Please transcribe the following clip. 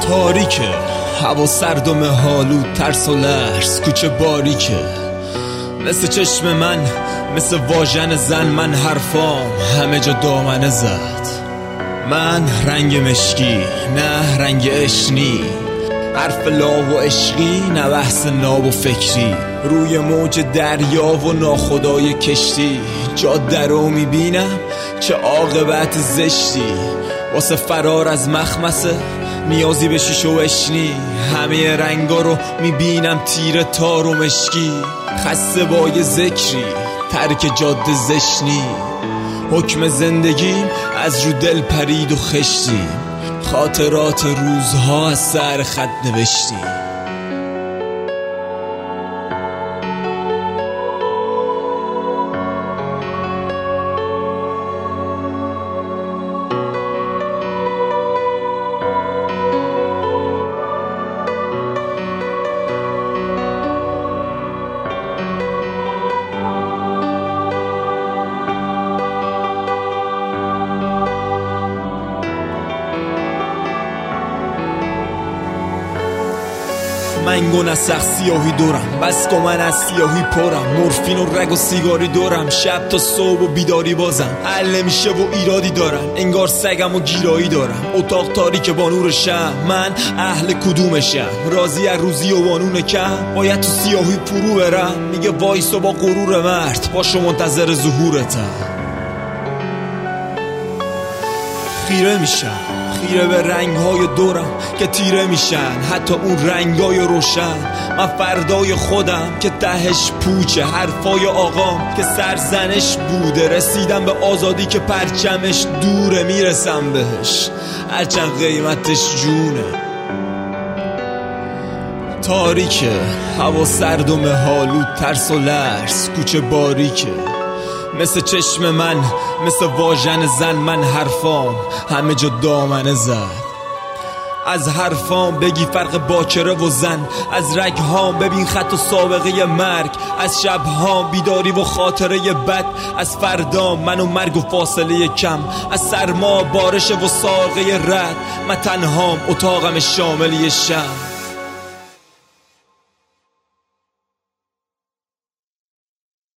تاریکه، هوا سرد و مه‌آلود، ترس و لرز، کوچه باریکه. مثل چشم من، مثل واژن زن، من حرفام همه جا دامنه زد. من رنگ مشکی، نه رنگ اشنی، حرف لاو و عشقی، نه بحث ناب و فکری. روی موج دریا و ناخدای کشتی، جاده رو میبینم چه عاقبت زشتی. واسه فرار از مخمسه نیازی به شیشه و اشنی، همه رنگا رو میبینم تیره تار و مشکی. خسته با یه ذکری، ترک جاده زشنی، حکم زندگیم از رو دل پرید و خشتیم. خاطرات روزها از سر خط نوشتیم. من گونه سخت سیاهی دورم، بس که من از سیاهی پرم. مورفین و رگ و سیگاری دورم، شب تا صبح و بیداری بازم. حل نمیشه و ایرادی دارم، انگار سگم و گیرایی دارم. اتاق تاریک با نور شم، من اهل کدومشم؟ راضی از روزی و بانون کم، باید تو سیاهی فرو برم. میگه وایسا با غرور مرد، باشو منتظر ظهورتم. خیره میشم، خیره به رنگ‌های دورم که تیره میشن، حتی اون رنگ‌های روشن. من فردای خودم که تهش پوچه، حرفای آقام که سرزنش بوده. رسیدم به آزادی که پرچمش دوره، میرسم بهش هرچند قیمتش جونه. تاریکه، هوا سرد و مه‌آلود، ترس و لرز، کوچه باریکه. مثل چشم من، مثل واژن زن، من حرفام همه جا دامنه زد. از حرفام بگی فرق باکره و زن، از رگهام ببین خط و سابقه مرگ. از شبهام بیداری و خاطره بد، از فردام من و مرگ و فاصله کم. از سرما بارش و ساقه رد، من تنهام اتاقم شاملی شم.